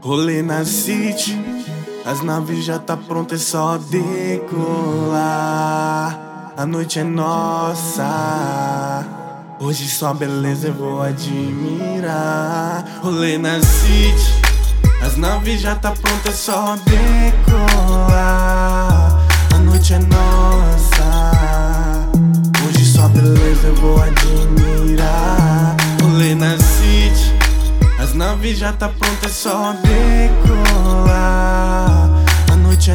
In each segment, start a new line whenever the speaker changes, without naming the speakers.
Rolê na City, as naves já tá pronta, é só decolar. A noite é nossa, hoje só beleza eu vou admirar. Rolê na City, as naves já tá pronta, é só decolar. A noite é nossa, hoje só beleza eu vou admirar. Rolê na City, as naves já tá pronta, é só decolar. A noite é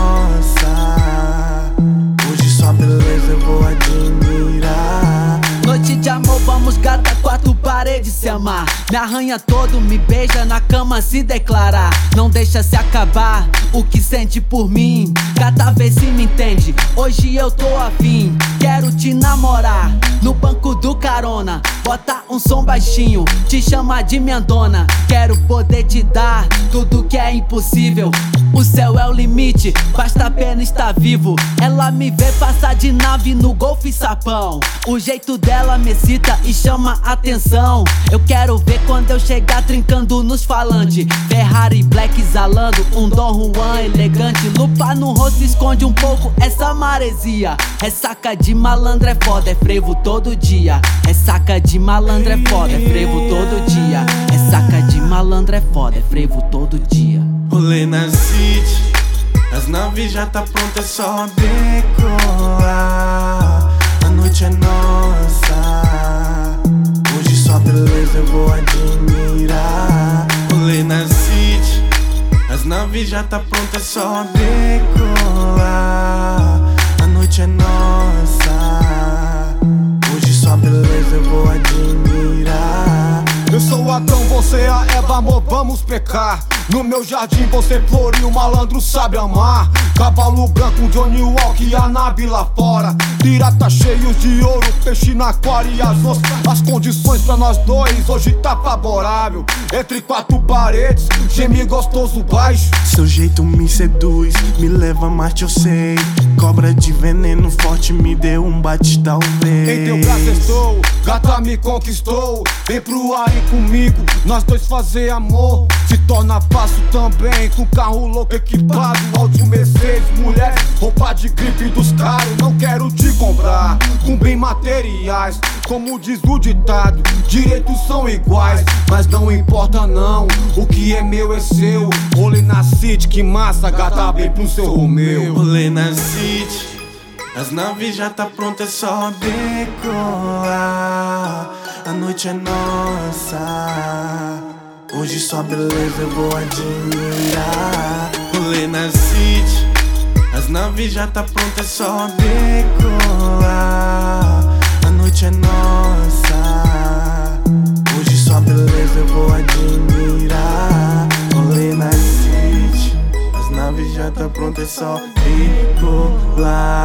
nossa, hoje só beleza eu vou admirar.
Noite de amor, vamos gata, quatro paredes se amar. Me arranha todo, me beija na cama se declarar. Não deixa se acabar o que sente por mim. Gata, vê se me entende, hoje eu tô afim. Quero te namorar no banco do carona. Bota um som baixinho, te chama de minha dona. Quero poder te dar tudo que é impossível. O céu é o limite, basta apenas estar vivo. Ela me vê passar de nave no Golfe Sapão. O jeito dela me excita e chama atenção. Eu quero ver quando eu chegar trincando nos falantes. Ferrari Black exalando, um Dom Juan elegante. Lupa no rosto esconde um pouco essa maresia. Ressaca de malandro é foda, é frevo todo dia. Ressaca de malandro é foda, é frevo todo dia. Ressaca de malandro é foda, é frevo todo dia.
Rolê na City, as naves já tá pronta, é só decolar. A noite é nossa, hoje só beleza eu vou admirar. Rolê na City, as naves já tá pronta, é só decolar. A noite é nossa, hoje só beleza eu vou admirar.
Eu sou o Adão, você é a Eva, amor, vamos pecar. No meu jardim você floriu, malandro sabe amar. Cavalo branco, Johnny Walk e a nave lá fora. Pirata cheios de ouro, peixe na aquário e as osas. As condições pra nós dois hoje tá favorável. Entre quatro paredes, geme gostoso baixo.
Seu jeito me seduz, me leva a Marte eu sei. Cobra de veneno forte, me deu um bate talvez.
Em teu braço estou, gata me conquistou. Vem pro ar e comigo, nós dois fazer amor. Se torna fácil também, com carro louco equipado. Áudio Mercedes, mulher, roupa de grife dos caros. Não quero te comprar com bem materiais. Como diz o ditado, direitos são iguais. Mas não importa não, o que é meu é seu. Rolê na City, que massa, gata, vem pro seu Romeu.
Rolê na City, as naves já tá pronta, é só decolar. A noite é nossa, hoje só beleza eu vou admirar. Rolê na City, as naves já tá pronta, é só decolar. A noite é nossa, hoje só beleza eu vou admirar. Rolê na City, as naves já tá pronta, é só decolar.